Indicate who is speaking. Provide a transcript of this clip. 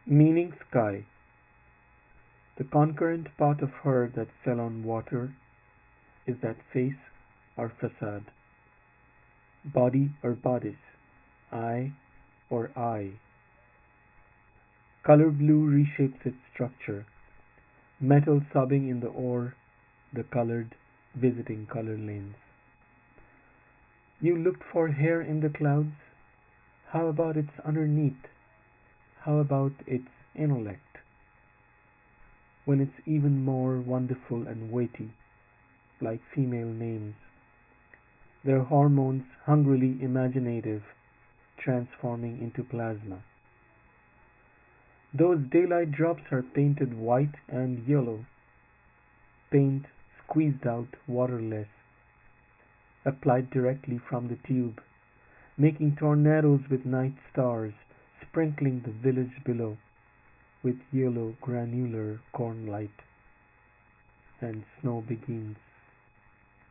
Speaker 1: Meaning sky, the concurrent part of her that fell on water, is that face or facade, body or bodice, eye or eye. Color blue reshapes its structure, metal sobbing in the ore, the colored visiting color lanes. You looked for hair in the clouds? How about its underneath? How about its intellect? When it's even more wonderful and weighty, like female names, their hormones hungrily imaginative, transforming into plasma. Those daylight drops are painted white and yellow, paint squeezed out waterless, applied directly from the tube, making tornadoes with night stars, sprinkling the village below with yellow granular corn light, and snow begins.